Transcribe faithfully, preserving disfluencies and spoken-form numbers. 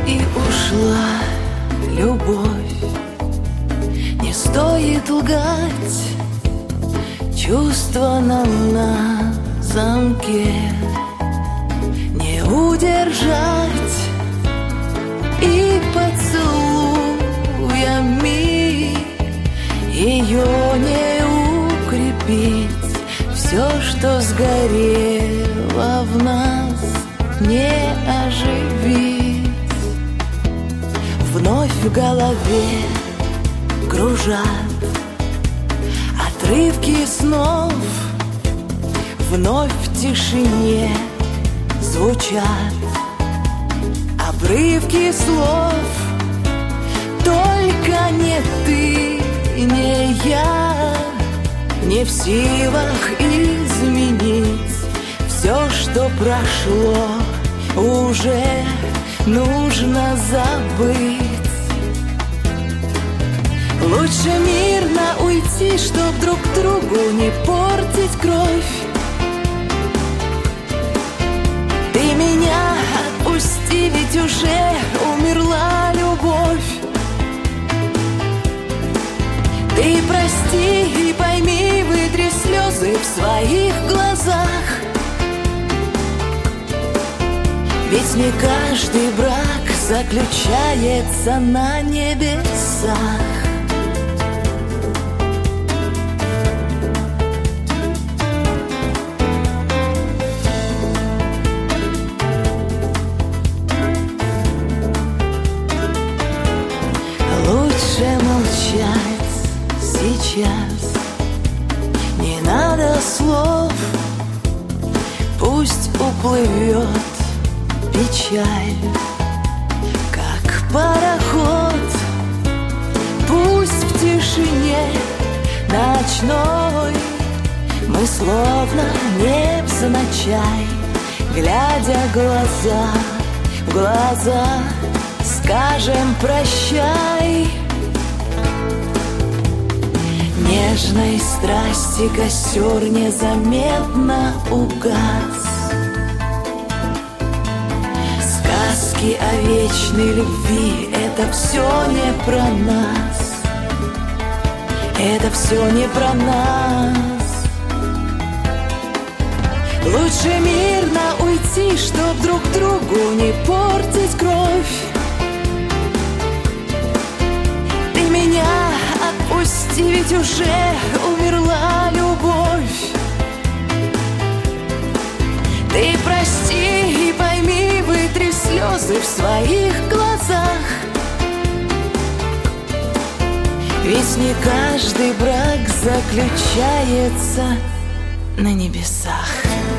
и ушла любовь. Не стоит лгать, чувства нам на замке не удержать. И поцелуями ее не укрепить. Все, что сгорело в нас, не оживить. Вновь в голове кружат отрывки снов, вновь в тишине звучат обрывки слов. Только не ты, не я, не в силах изменить. Все, что прошло, уже нужно забыть. Лучше мирно уйти, чтоб друг другу не портить кровь. Ты меня отпусти, ведь уже умерла любовь. Ты прости и пойми, вытри слезы в своих глазах. Ведь не каждый брак заключается на небесах. Лучше молчать сейчас, не надо слов. Пусть уплывет печаль, как пароход. Пусть в тишине ночной мы словно невзначай, глядя глаза в глаза, скажем прощай. Нежной страсти костер незаметно угас. Сказки о вечной любви — это все не про нас. Это все не про нас. Лучше мирно уйти, чтоб друг другу не портить кровь. Ты меня отпусти, ведь уже умерла любовь. Ты прости и пойми, вытри слезы в своих глазах. Ведь не каждый брак заключается на небесах.